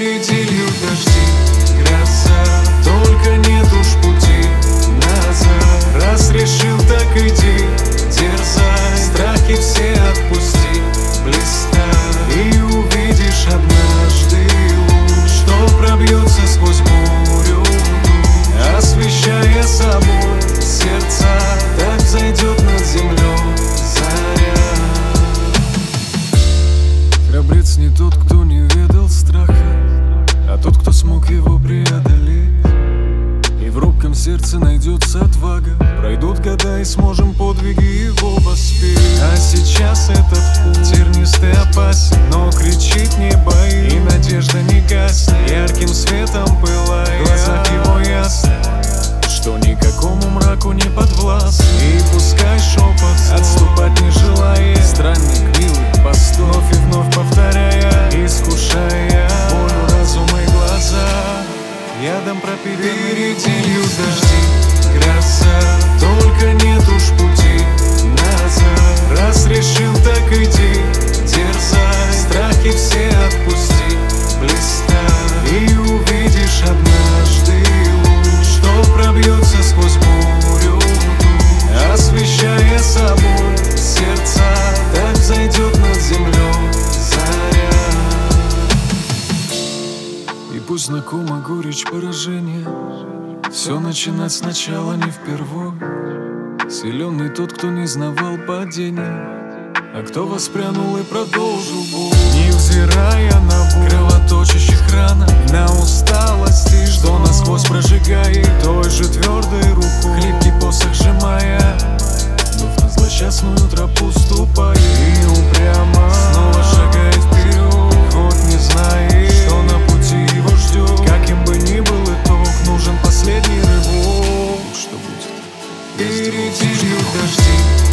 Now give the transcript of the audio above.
Впереди льют дожди, гроза, только нет уж пути назад. Раз решил, так иди, дерзай, страхи все отпусти, блистай, и увидишь однажды луч, что пробьется сквозь бурю, освещая собой сердца. Так зайдет над землей заря. Храбрец не тот, кто не ведал страха, а тот, кто смог его преодолеть. И в робком сердце найдется отвага. Пройдут года и сможем подвиги его воспеть. А сейчас этот путь тернистый, опасен, но кричит не бои, и надежда не гаснет, ярким светом пылая. В глазах его ясно, что никакому мраку не подвластен. И пускай шепот отступать не желая, странник милый, постой, вновь и вновь повторяя, искушая волю разума и глаза, ядом пропитанный. Впереди льют дожди, гроза, только нет уж пути назад. Раз решил, так иди, дерзай, страхи все отпусти, блистай, и увидишь однажды луч, что пробьется сквозь бурю, освещая собой сердца. Так зайдет над землей заря. И пусть знакома горечь поражения, все начинать сначала не впервой. Силен не тот, кто не знавал падений, а кто воспрянул и продолжил бой. Невзирая на боль кровоточащих ран, на усталости, что насквозь прожигает, той же твердой рукой хлипкий посох сжимая, вновь на злосчастную тропу ступая, и упрямо снова шагает вперед, хоть не знает, что на пути его ждет. Каким бы ни был итог, нужен последний рывок. Что будет? Впереди льют дожди,